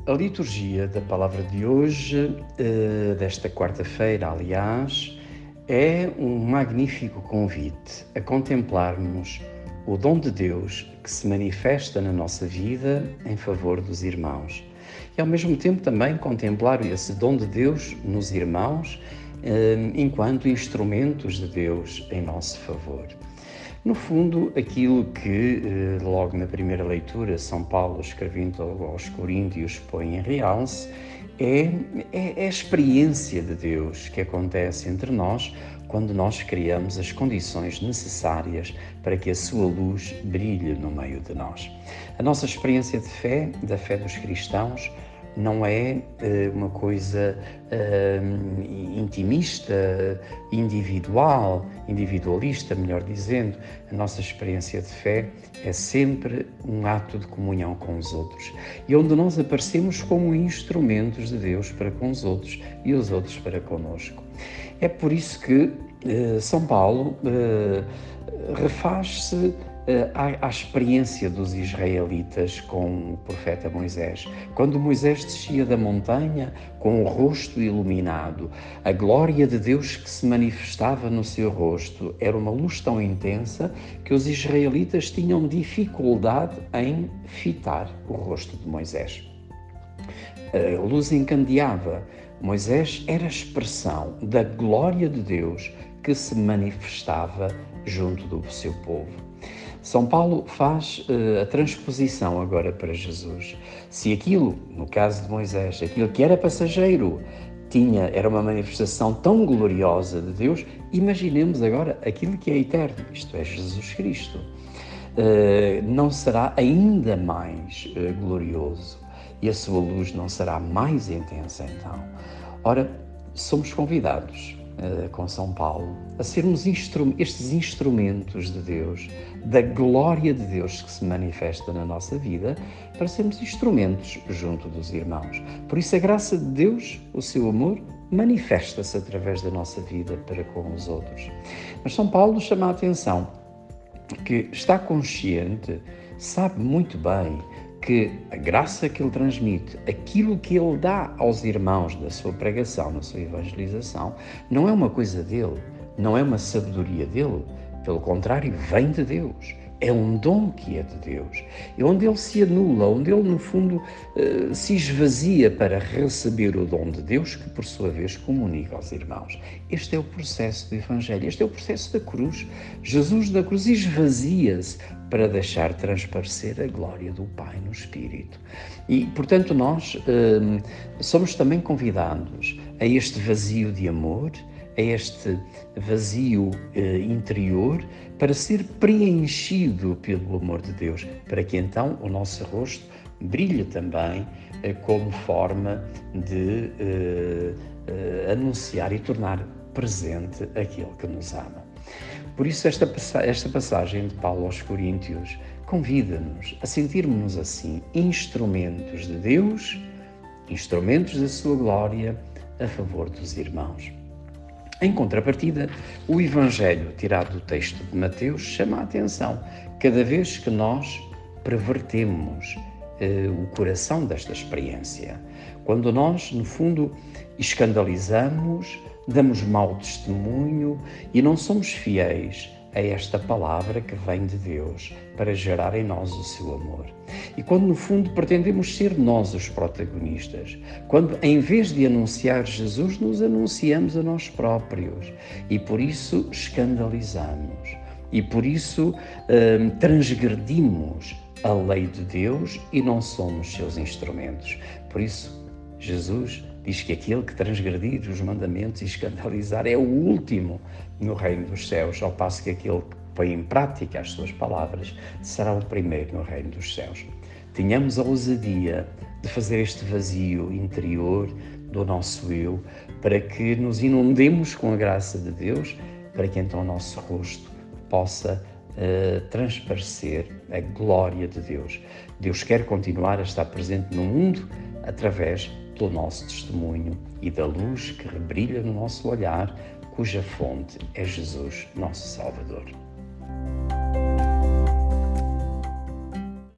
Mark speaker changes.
Speaker 1: A liturgia da palavra de hoje, desta quarta-feira, aliás, é um magnífico convite a contemplarmos o dom de Deus que se manifesta na nossa vida em favor dos irmãos. E ao mesmo tempo também contemplar esse dom de Deus nos irmãos enquanto instrumentos de Deus em nosso favor. No fundo, aquilo que, logo na primeira leitura, São Paulo, escrevendo aos Coríntios, põe em realce, é a experiência de Deus que acontece entre nós quando nós criamos as condições necessárias para que a sua luz brilhe no meio de nós. A nossa experiência de fé, da fé dos cristãos, não é uma coisa intimista, individualista, melhor dizendo. A nossa experiência de fé é sempre um ato de comunhão com os outros, e onde nós aparecemos como instrumentos de Deus para com os outros e os outros para connosco. É por isso que São Paulo refaz-se à experiência dos israelitas com o profeta Moisés. Quando Moisés descia da montanha com o rosto iluminado, a glória de Deus que se manifestava no seu rosto era uma luz tão intensa que os israelitas tinham dificuldade em fitar o rosto de Moisés. A luz encandeava. Moisés era a expressão da glória de Deus que se manifestava junto do seu povo. São Paulo faz a transposição agora para Jesus. Se aquilo, no caso de Moisés, aquilo que era passageiro, era uma manifestação tão gloriosa de Deus, imaginemos agora aquilo que é eterno, isto é, Jesus Cristo. Não será ainda mais glorioso e a sua luz não será mais intensa então. Ora, somos convidados com São Paulo a sermos estes instrumentos de Deus, da glória de Deus que se manifesta na nossa vida, para sermos instrumentos junto dos irmãos. Por isso a graça de Deus, o seu amor, manifesta-se através da nossa vida para com os outros. Mas São Paulo chama a atenção que está consciente, sabe muito bem que a graça que ele transmite, aquilo que ele dá aos irmãos da sua pregação, na sua evangelização, não é uma coisa dele, não é uma sabedoria dele, pelo contrário, vem de Deus. É um dom que é de Deus. É onde ele se anula, onde ele, no fundo, se esvazia para receber o dom de Deus, que, por sua vez, comunica aos irmãos. Este é o processo do Evangelho, este é o processo da cruz. Jesus da cruz esvazia-se para deixar transparecer a glória do Pai no Espírito. E, portanto, nós somos também convidados a este vazio de amor, a este vazio interior, para ser preenchido pelo amor de Deus, para que então o nosso rosto brilhe também como forma de anunciar e tornar presente aquele que nos ama. Por isso esta passagem de Paulo aos Coríntios convida-nos a sentirmos-nos assim, instrumentos de Deus, instrumentos da sua glória a favor dos irmãos. Em contrapartida, o Evangelho, tirado do texto de Mateus, chama a atenção cada vez que nós pervertemos o coração desta experiência. Quando nós, no fundo, escandalizamos, damos mau testemunho e não somos fiéis a esta palavra que vem de Deus para gerar em nós o seu amor. E quando, no fundo, pretendemos ser nós os protagonistas, quando, em vez de anunciar Jesus, nos anunciamos a nós próprios e, por isso, escandalizamos e, por isso, transgredimos a lei de Deus e não somos seus instrumentos. Por isso, Jesus diz que aquele que transgredir os mandamentos e escandalizar é o último no reino dos céus, ao passo que aquele que põe em prática as suas palavras será o primeiro no reino dos céus. Tenhamos a ousadia de fazer este vazio interior do nosso eu, para que nos inundemos com a graça de Deus, para que então o nosso rosto possa transparecer a glória de Deus. Deus quer continuar a estar presente no mundo através do nosso testemunho e da luz que brilha no nosso olhar, cuja fonte é Jesus, nosso Salvador.